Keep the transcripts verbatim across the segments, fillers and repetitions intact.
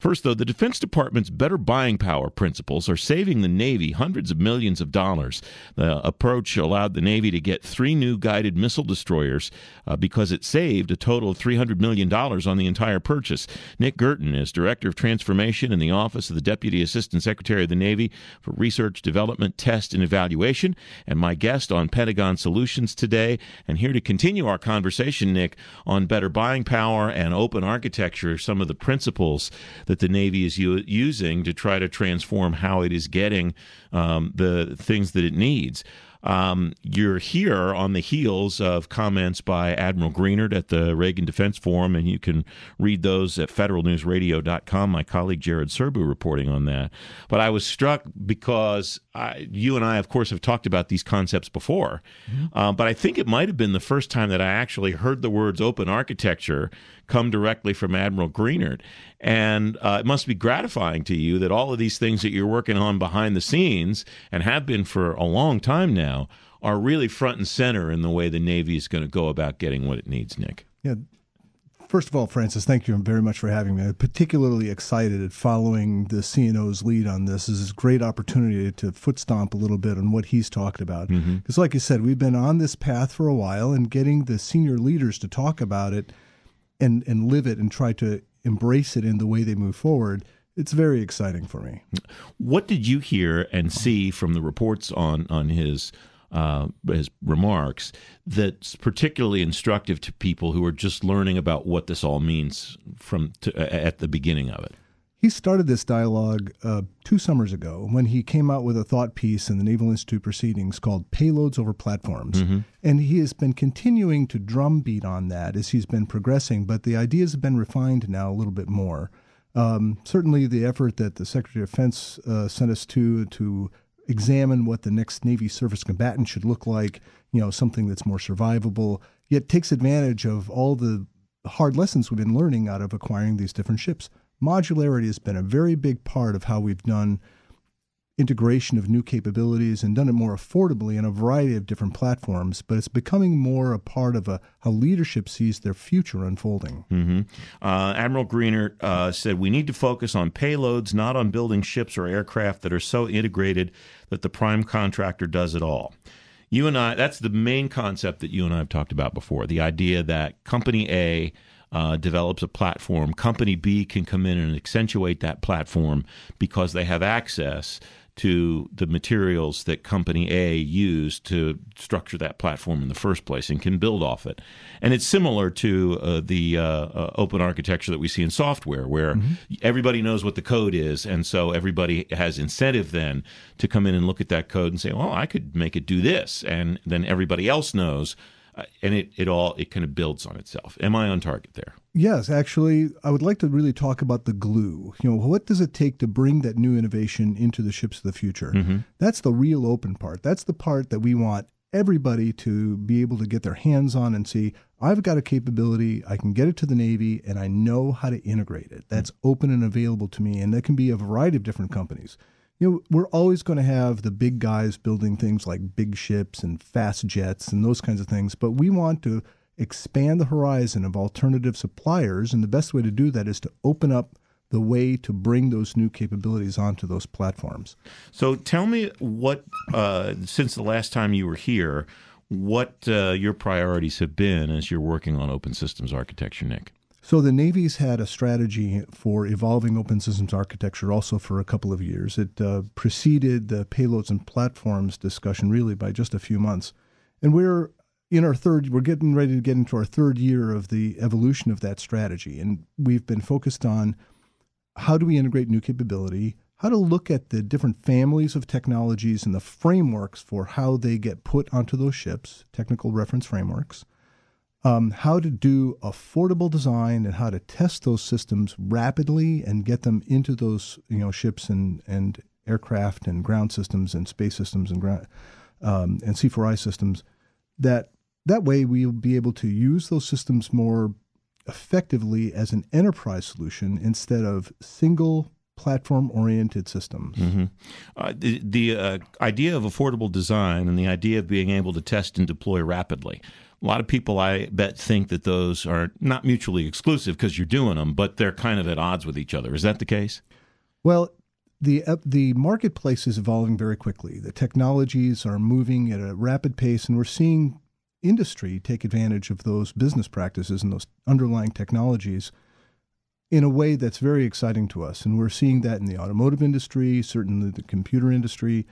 First, though, the Defense Department's better buying power principles are saving the Navy hundreds of millions of dollars. The approach allowed the Navy to get three new guided missile destroyers uh, because it saved a total of three hundred million dollars on the entire purchase. Nick Girton is Director of Transformation in the Office of the Deputy Assistant Secretary of the Navy for Research, Development, Test, and Evaluation, and my guest on Pentagon Solutions today. And here to continue our conversation, Nick, on better buying power and open architecture, some of the principles that the Navy is u- using to try to transform how it is getting um, the things that it needs. Um, you're here on the heels of comments by Admiral Greenert at the Reagan Defense Forum, and you can read those at federal news radio dot com. My colleague Jared Serbu reporting on that. But I was struck because I, you and I, of course, have talked about these concepts before, mm-hmm. uh, but I think it might have been the first time that I actually heard the words open architecture come directly from Admiral Greenert. And uh, it must be gratifying to you that all of these things that you're working on behind the scenes, and have been for a long time now, are really front and center in the way the Navy is going to go about getting what it needs, Nick. Yeah. First of all, Francis, thank you very much for having me. I'm particularly excited at following the C N O's lead on this. This is a great opportunity to foot stomp a little bit on what he's talked about. Because mm-hmm. like you said, we've been on this path for a while, and getting the senior leaders to talk about it and, and live it and try to embrace it in the way they move forward, it's very exciting for me. What did you hear and see from the reports on, on his uh, his remarks that's particularly instructive to people who are just learning about what this all means from to, uh, at the beginning of it? He started this dialogue uh, two summers ago when he came out with a thought piece in the Naval Institute Proceedings called Payloads Over Platforms. Mm-hmm. And he has been continuing to drumbeat on that as he's been progressing, but the ideas have been refined now a little bit more. Um, certainly the effort that the Secretary of Defense uh, sent us to to examine what the next Navy surface combatant should look like, you know, something that's more survivable, yet takes advantage of all the hard lessons we've been learning out of acquiring these different ships. Modularity has been a very big part of how we've done integration of new capabilities and done it more affordably in a variety of different platforms, but it's becoming more a part of a, how leadership sees their future unfolding. Mm-hmm. Uh, Admiral Greenert uh, said, we need to focus on payloads, not on building ships or aircraft that are so integrated that the prime contractor does it all. You and I, that's the main concept that you and I have talked about before, the idea that Company A Uh, develops a platform. Company B can come in and accentuate that platform because they have access to the materials that Company A used to structure that platform in the first place and can build off it. And it's similar to uh, the uh, uh, open architecture that we see in software, where mm-hmm. everybody knows what the code is, and so everybody has incentive then to come in and look at that code and say, well, I could make it do this, and then everybody else knows. Uh, and it, it all, it kind of builds on itself. Am I on target there? Yes, actually, I would like to really talk about the glue. You know, what does it take to bring that new innovation into the ships of the future? Mm-hmm. That's the real open part. That's the part that we want everybody to be able to get their hands on and see, I've got a capability, I can get it to the Navy, and I know how to integrate it. That's mm-hmm. open and available to me, and that can be a variety of different companies. You know, we're always going to have the big guys building things like big ships and fast jets and those kinds of things, but we want to expand the horizon of alternative suppliers, and the best way to do that is to open up the way to bring those new capabilities onto those platforms. So tell me what, uh, since the last time you were here, what uh, your priorities have been as you're working on open systems architecture, Nick. So the Navy's had a strategy for evolving open systems architecture also for a couple of years. It uh, preceded the payloads and platforms discussion really by just a few months. And we're in our third, we're getting ready to get into our third year of the evolution of that strategy. And we've been focused on how do we integrate new capability, how to look at the different families of technologies and the frameworks for how they get put onto those ships, technical reference frameworks. Um, how to do affordable design and how to test those systems rapidly and get them into those, you know, ships and, and aircraft and ground systems and space systems and ground, um, and C four I systems. That that way we'll be able to use those systems more effectively as an enterprise solution instead of single platform-oriented systems. Mm-hmm. Uh, the the uh, idea of affordable design and the idea of being able to test and deploy rapidly. A lot of people, I bet, think that those are not mutually exclusive because you're doing them, but they're kind of at odds with each other. Is that the case? Well, the uh, the marketplace is evolving very quickly. The technologies are moving at a rapid pace, and we're seeing industry take advantage of those business practices and those underlying technologies in a way that's very exciting to us. And we're seeing that in the automotive industry, certainly the computer industry,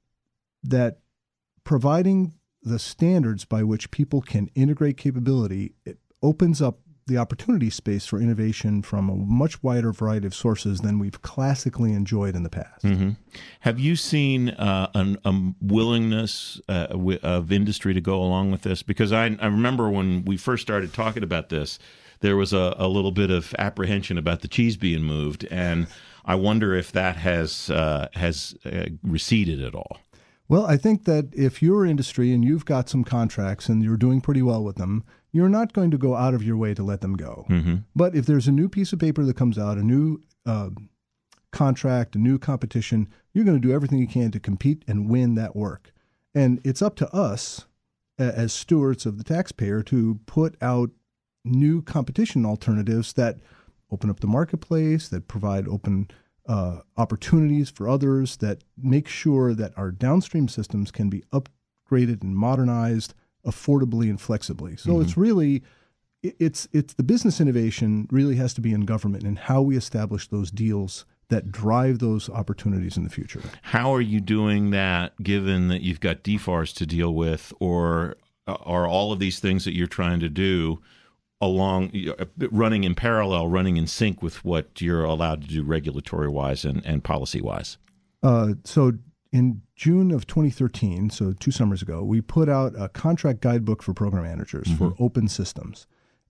that providing the standards by which people can integrate capability, it opens up the opportunity space for innovation from a much wider variety of sources than we've classically enjoyed in the past. Mm-hmm. Have you seen uh, an, a willingness uh, w- of industry to go along with this? Because I, I remember when we first started talking about this, there was a, a little bit of apprehension about the cheese being moved, and I wonder if that has uh, has uh, receded at all. Well, I think that if you're industry and you've got some contracts and you're doing pretty well with them, you're not going to go out of your way to let them go. Mm-hmm. But if there's a new piece of paper that comes out, a new uh, contract, a new competition, you're going to do everything you can to compete and win that work. And it's up to us as stewards of the taxpayer to put out new competition alternatives that open up the marketplace, that provide open uh, opportunities for others, that make sure that our downstream systems can be upgraded and modernized affordably and flexibly. So mm-hmm. it's really, it's it's the business innovation really has to be in government and how we establish those deals that drive those opportunities in the future. How are you doing that, given that you've got D F A Rs to deal with, or are all of these things that you're trying to do along, running in parallel, running in sync with what you're allowed to do regulatory-wise and, and policy-wise? Uh, so in June of twenty thirteen, so two summers ago, we put out a contract guidebook for program managers mm-hmm. for open systems.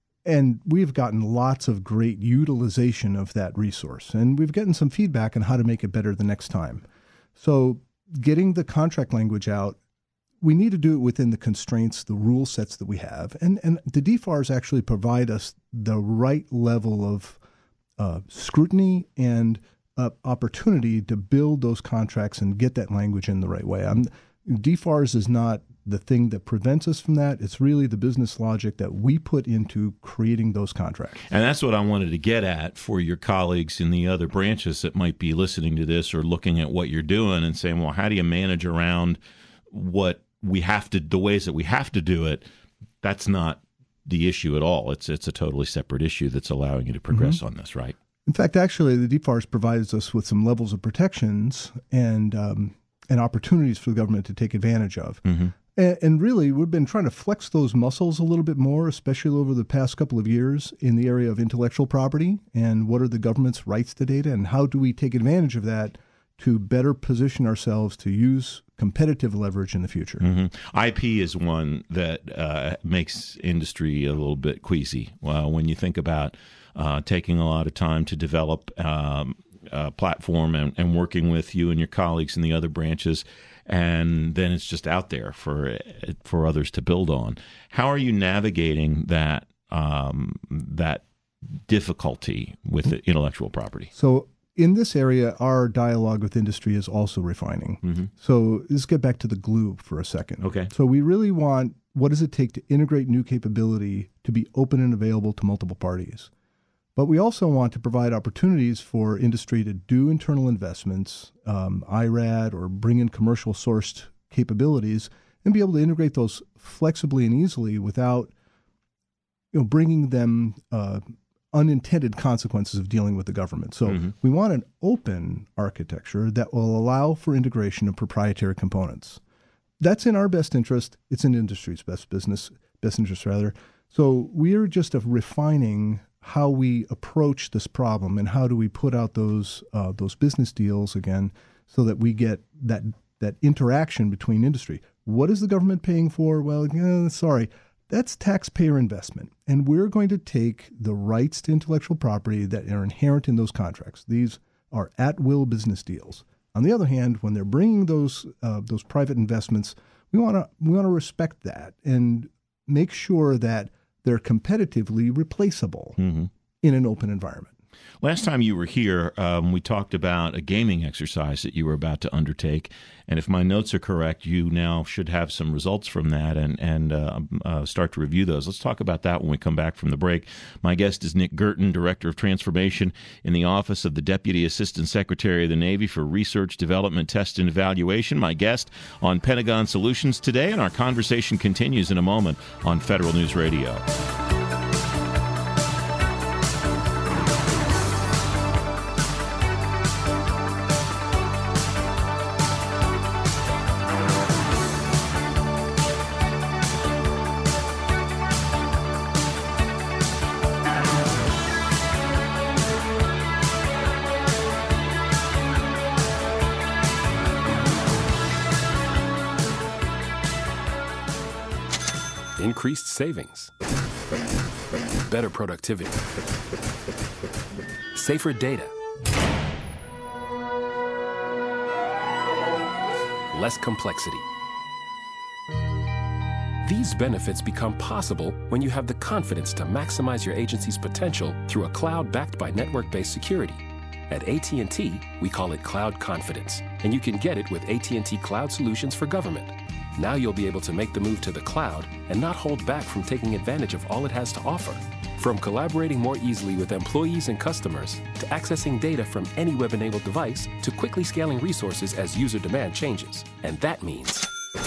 And we've gotten lots of great utilization of that resource. And we've gotten some feedback on how to make it better the next time. So getting the contract language out, we need to do it within the constraints, the rule sets that we have. And and the D F A Rs actually provide us the right level of uh, scrutiny and uh, opportunity to build those contracts and get that language in the right way. I'm, D F A Rs is not the thing that prevents us from that. It's really the business logic that we put into creating those contracts. And that's what I wanted to get at for your colleagues in the other branches that might be listening to this or looking at what you're doing and saying, well, how do you manage around what we have to, the ways that we have to do it? That's not the issue at all. It's it's a totally separate issue that's allowing you to progress mm-hmm. on this, right? In fact, actually, the D F A Rs provides us with some levels of protections and um, and opportunities for the government to take advantage of. Mm-hmm. And, and really, we've been trying to flex those muscles a little bit more, especially over the past couple of years in the area of intellectual property and what are the government's rights to data and how do we take advantage of that to better position ourselves to use competitive leverage in the future. Mm-hmm. I P is one that uh, makes industry a little bit queasy. Well, when you think about uh, taking a lot of time to develop um, a platform and, and working with you and your colleagues in the other branches, and then it's just out there for for others to build on. How are you navigating that um, that difficulty with mm-hmm. intellectual property? So in this area, our dialogue with industry is also refining. Mm-hmm. So let's get back to the glue for a second. Okay. So we really want, what does it take to integrate new capability to be open and available to multiple parties? But we also want to provide opportunities for industry to do internal investments, um, I RAD, or bring in commercial sourced capabilities and be able to integrate those flexibly and easily without, you know, bringing them uh, unintended consequences of dealing with the government. So mm-hmm. we want an open architecture that will allow for integration of proprietary components. That's in our best interest. It's in industry's best business, best interest rather. So we are just uh, refining how we approach this problem and how do we put out those uh, those business deals again so that we get that that interaction between industry. What is the government paying for? Well, yeah, sorry, that's taxpayer investment. And we're going to take the rights to intellectual property that are inherent in those contracts. These are at-will business deals. On the other hand, when they're bringing those uh, those private investments, we want to we want to respect that and make sure that they're competitively replaceable mm-hmm. in an open environment. Last time you were here, um, we talked about a gaming exercise that you were about to undertake. And if my notes are correct, you now should have some results from that and, and uh, uh, start to review those. Let's talk about that when we come back from the break. My guest is Nick Girton, Director of Transformation in the Office of the Deputy Assistant Secretary of the Navy for Research, Development, Test, and Evaluation. My guest on Pentagon Solutions today, and our conversation continues in a moment on Federal News Radio. Increased savings, better productivity, safer data, less complexity. These benefits become possible when you have the confidence to maximize your agency's potential through a cloud backed by network-based security. At A T and T, we call it Cloud Confidence, and you can get it with A T and T Cloud Solutions for Government. Now you'll be able to make the move to the cloud and not hold back from taking advantage of all it has to offer. From collaborating more easily with employees and customers, to accessing data from any web-enabled device, to quickly scaling resources as user demand changes. And that means...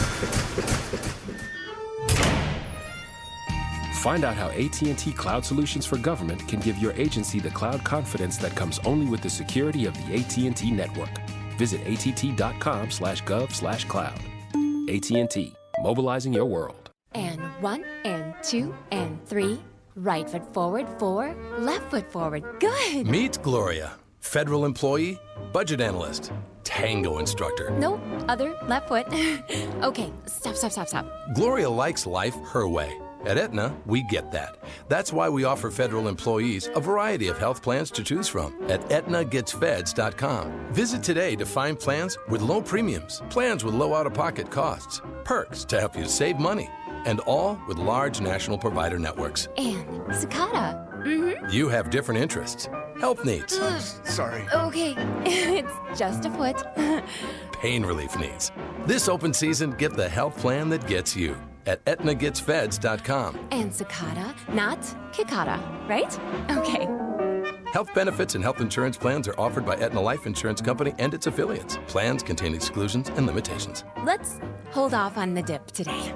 Find out how A T and T Cloud Solutions for Government can give your agency the cloud confidence that comes only with the security of the A T and T network. Visit att.com slash gov slash cloud. A T and T, mobilizing your world. And one, and two, and three. Right foot forward, four. Left foot forward. Good. Meet Gloria, federal employee, budget analyst, tango instructor. Nope, other, left foot. Okay, stop, stop, stop, stop. Gloria likes life her way. At Aetna, we get that. That's why we offer federal employees a variety of health plans to choose from at Aetna Gets Feds dot com. Visit today to find plans with low premiums, plans with low out-of-pocket costs, perks to help you save money, and all with large national provider networks. And Cicada. Mm-hmm. You have different interests, health needs. Sorry. Okay, it's just a foot. Pain relief needs. This open season, get the health plan that gets you at Aetna Gets Feds dot com. And Cicada, not Kikada, right? Okay. Health benefits and health insurance plans are offered by Aetna Life Insurance Company and its affiliates. Plans contain exclusions and limitations. Let's hold off on the dip today.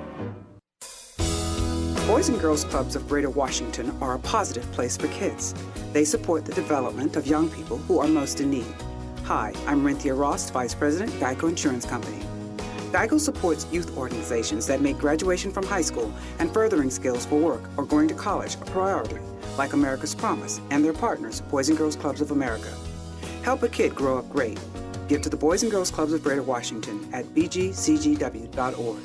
Boys and Girls Clubs of Greater Washington are a positive place for kids. They support the development of young people who are most in need. Hi, I'm Renthia Ross, Vice President, Geico Insurance Company. Geico supports youth organizations that make graduation from high school and furthering skills for work or going to college a priority, like America's Promise and their partners, Boys and Girls Clubs of America. Help a kid grow up great. Give to the Boys and Girls Clubs of Greater Washington at b g c g w dot org.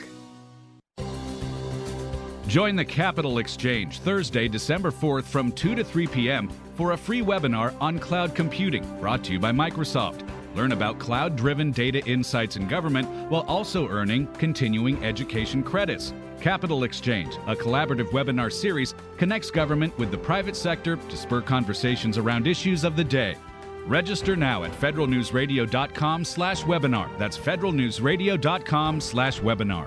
Join the Capital Exchange Thursday, December fourth from two to three p.m. for a free webinar on cloud computing brought to you by Microsoft. Learn about cloud-driven data insights in government while also earning continuing education credits. Capital Exchange, a collaborative webinar series, connects government with the private sector to spur conversations around issues of the day. Register now at federalnewsradio.com slash webinar. That's federalnewsradio.com slash webinar.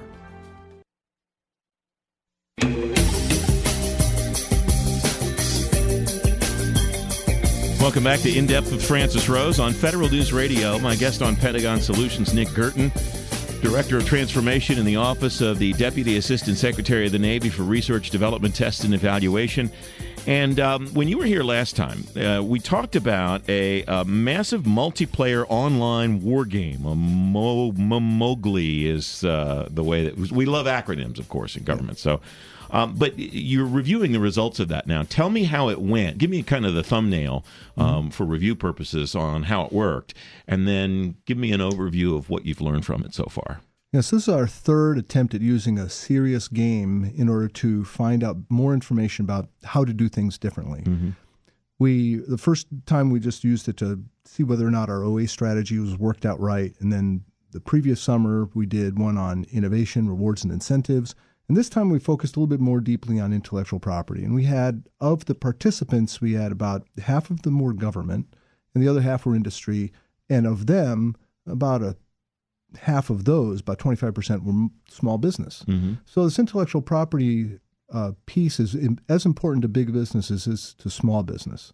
Welcome back to In Depth with Francis Rose on Federal News Radio. My guest on Pentagon Solutions, Nick Girton, Director of Transformation in the Office of the Deputy Assistant Secretary of the Navy for Research, Development, Test, and Evaluation. And um, when you were here last time, uh, we talked about a, a massive multiplayer online war game. A Mo- Mo- Mowgli is uh, the way that we love acronyms, of course, in government. So. Um, but you're reviewing the results of that now. Tell me how it went. Give me kind of the thumbnail um, mm-hmm. for review purposes on how it worked, and then give me an overview of what you've learned from it so far. Yes, this is our third attempt at using a serious game in order to find out more information about how to do things differently. Mm-hmm. We the first time we just used it to see whether or not our O A strategy was worked out right, and then the previous summer we did one on innovation, rewards, and incentives. And this time we focused a little bit more deeply on intellectual property. And we had, of the participants, we had about half of them were government and the other half were industry. And of them, about a half of those, about twenty-five percent, were small business. Mm-hmm. So this intellectual property uh, piece is in, as important to big businesses as to small business.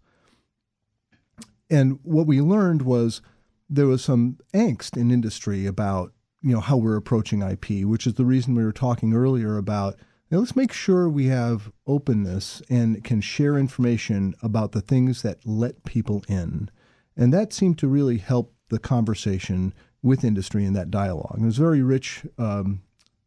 And what we learned was there was some angst in industry about, you know, how we're approaching I P, which is the reason we were talking earlier about, you know, let's make sure we have openness and can share information about the things that let people in. And that seemed to really help the conversation with industry in that dialogue. It was a very rich um,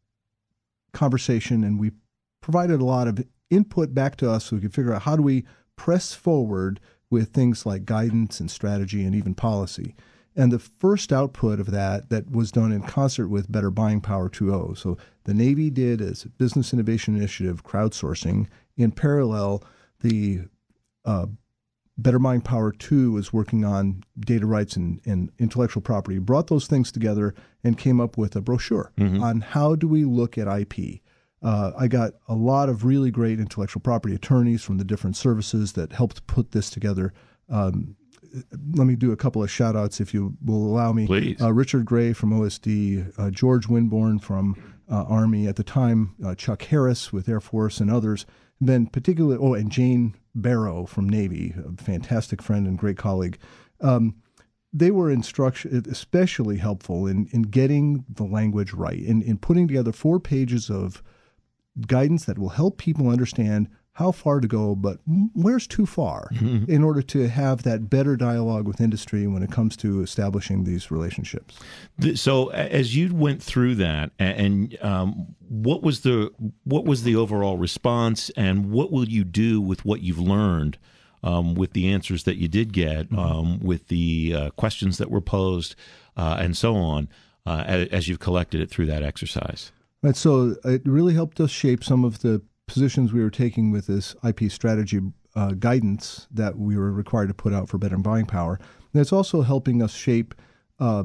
conversation, and we provided a lot of input back to us so we could figure out how do we press forward with things like guidance and strategy and even policy. And the first output of that that was done in concert with Better Buying Power two point oh. So the Navy did as a Business Innovation Initiative crowdsourcing. In parallel, the uh, Better Buying Power two was working on data rights and, and intellectual property, brought those things together and came up with a brochure mm-hmm. on how do we look at I P. Uh, I got a lot of really great intellectual property attorneys from the different services that helped put this together. Um, let me do a couple of shout outs if you will allow me. Please. Uh, Richard Gray from O S D, uh, George Winborn from uh, Army at the time, uh, Chuck Harris with Air Force and others. Then particularly, oh, and Jane Barrow from Navy, a fantastic friend and great colleague. Um, they were instruction, especially helpful in, in getting the language right, in, in putting together four pages of guidance that will help people understand how far to go, but where's too far mm-hmm. in order to have that better dialogue with industry when it comes to establishing these relationships. So as you went through that, and um, what was the what was the overall response, and what will you do with what you've learned um, with the answers that you did get, mm-hmm. um, with the uh, questions that were posed, uh, and so on, uh, as, as you've collected it through that exercise? Right, so it really helped us shape some of the positions we were taking with this I P strategy uh, guidance that we were required to put out for Better Buying Power. And it's also helping us shape uh,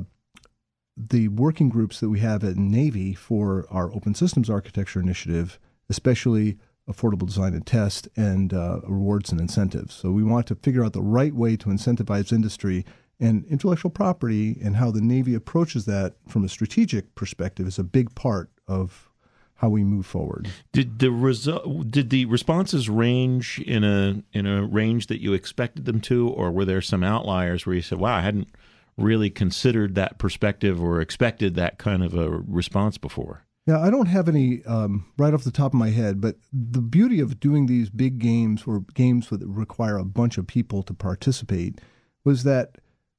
the working groups that we have at Navy for our Open Systems Architecture Initiative, especially affordable design and test and uh, rewards and incentives. So we want to figure out the right way to incentivize industry and intellectual property, and how the Navy approaches that from a strategic perspective is a big part of how we move forward. Did the result? Did the responses range in a in a range that you expected them to, or were there some outliers where you said, "Wow, I hadn't really considered that perspective or expected that kind of a response before"? Yeah, I don't have any um, right off the top of my head, but the beauty of doing these big games or games that require a bunch of people to participate was that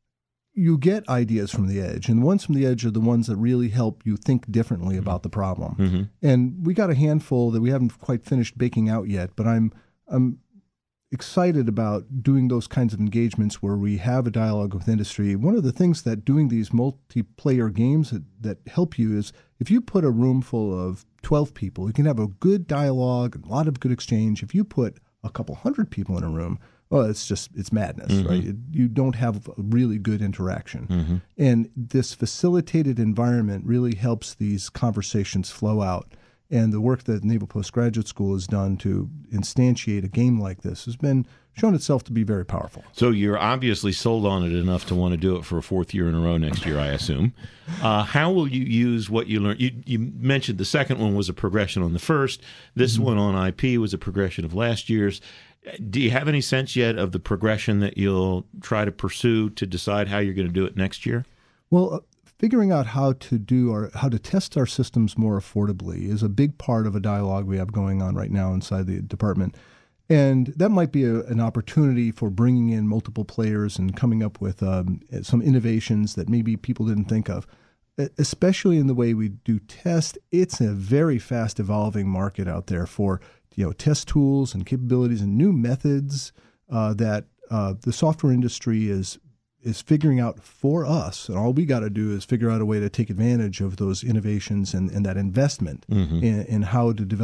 you get ideas from the edge, and the ones from the edge are the ones that really help you think differently mm-hmm. about the problem. Mm-hmm. And we got a handful that we haven't quite finished baking out yet, but I'm I'm excited about doing those kinds of engagements where we have a dialogue with industry. One of the things that doing these multiplayer games that, that help you is if you put a room full of twelve people, you can have a good dialogue, a lot of good exchange. If you put a couple hundred people in a room, well, it's just, it's madness, mm-hmm. right? It, you don't have a really good interaction. Mm-hmm. And this facilitated environment really helps these conversations flow out. And the work that Naval Postgraduate School has done to instantiate a game like this has been shown itself to be very powerful. So you're obviously sold on it enough to want to do it for a fourth year in a row next year, I assume. Uh, how will you use what you learned? You, you mentioned the second one was a progression on the first. This mm-hmm. one on I P was a progression of last year's. Do you have any sense yet of the progression that you'll try to pursue to decide how you're going to do it next year? Well, uh, figuring out how to do our how to test our systems more affordably is a big part of a dialogue we have going on right now inside the department. And that might be a, an opportunity for bringing in multiple players and coming up with um, some innovations that maybe people didn't think of. Especially in the way we do test, it's a very fast evolving market out there for you know test tools and capabilities and new methods uh, that uh, the software industry is is figuring out for us. And all we got to do is figure out a way to take advantage of those innovations and, and that investment mm-hmm. in, in how to develop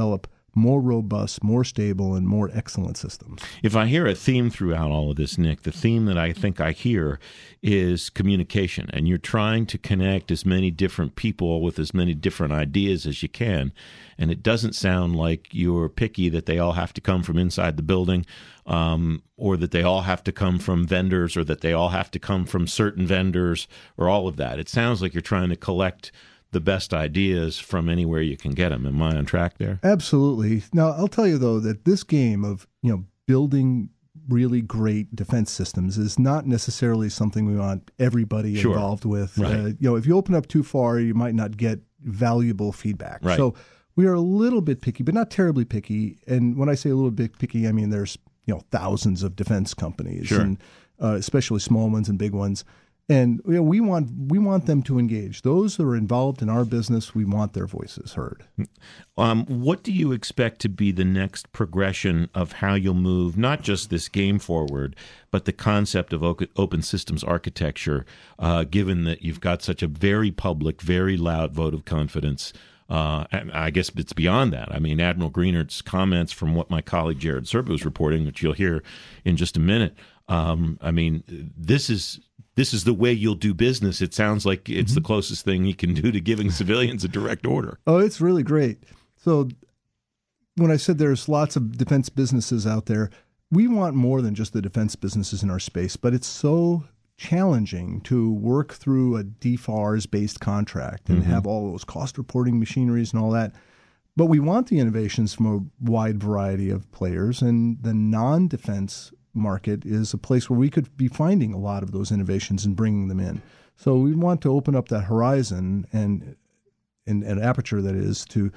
more robust, more stable, and more excellent systems. If I hear a theme throughout all of this, Nick, the theme that I think I hear is communication, and you're trying to connect as many different people with as many different ideas as you can, and it doesn't sound like you're picky that they all have to come from inside the building, um, or that they all have to come from vendors, or that they all have to come from certain vendors, or all of that. It sounds like you're trying to collect the best ideas from anywhere you can get them. Am I on track there? Absolutely. Now, I'll tell you, though, that this game of, you know, building really great defense systems is not necessarily something we want everybody Sure. involved with. Right. Uh, you know, if you open up too far, you might not get valuable feedback. Right. So we are a little bit picky, but not terribly picky. And when I say a little bit picky, I mean there's, you know, thousands of defense companies, Sure. and uh, especially small ones and big ones. And you know, we want we want them to engage. Those that are involved in our business, we want their voices heard. Um, what do you expect to be the next progression of how you'll move, not just this game forward, but the concept of open systems architecture, uh, given that you've got such a very public, very loud vote of confidence? Uh, and I guess it's beyond that. I mean, Admiral Greenert's comments from what my colleague Jared Serba was reporting, which you'll hear in just a minute. Um, I mean, this is... This is the way you'll do business. It sounds like it's mm-hmm. the closest thing you can do to giving civilians a direct order. Oh, it's really great. So when I said there's lots of defense businesses out there, we want more than just the defense businesses in our space, but it's so challenging to work through a D F A R S-based contract and mm-hmm. have all those cost reporting machineries and all that. But we want the innovations from a wide variety of players, and the non-defense market is a place where we could be finding a lot of those innovations and bringing them in. So we want to open up that horizon and and an aperture, that is, to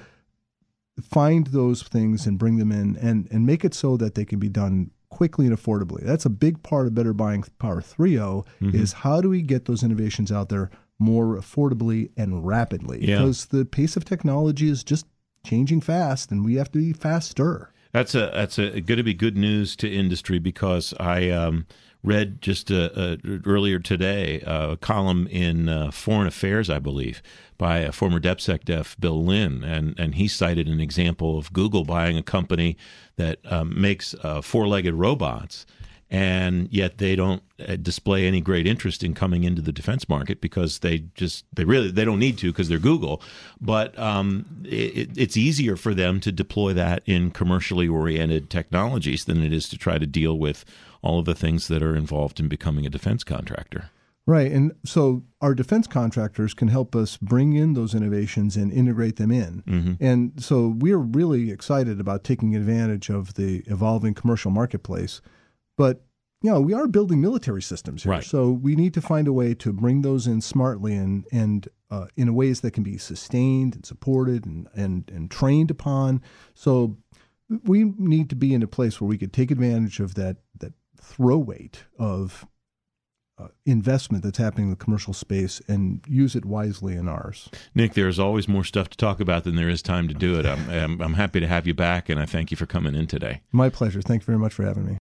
find those things and bring them in and, and make it so that they can be done quickly and affordably. That's a big part of Better Buying Power three point oh mm-hmm. is how do we get those innovations out there more affordably and rapidly? Yeah. Because the pace of technology is just changing fast, and we have to be faster. That's a that's a going to be good news to industry, because I um, read just uh, uh, earlier today uh, a column in uh, Foreign Affairs, I believe, by a former DepSecDef, Bill Lynn, and and he cited an example of Google buying a company that um, makes uh, four-legged robots, and yet they don't uh, display any great interest in coming into the defense market because they just they really they don't need to, because they're Google. But um, it, it's easier for them to deploy that in commercially oriented technologies than it is to try to deal with all of the things that are involved in becoming a defense contractor. Right. And so our defense contractors can help us bring in those innovations and integrate them in. Mm-hmm. And so we're really excited about taking advantage of the evolving commercial marketplace. But, you know, we are building military systems here. Right. So we need to find a way to bring those in smartly and, and uh, in ways that can be sustained and supported and, and, and trained upon. So we need to be in a place where we could take advantage of that, that throw weight of uh, investment that's happening in the commercial space and use it wisely in ours. Nick, there's always more stuff to talk about than there is time to do it. I'm, I'm, I'm happy to have you back, and I thank you for coming in today. My pleasure. Thank you very much for having me.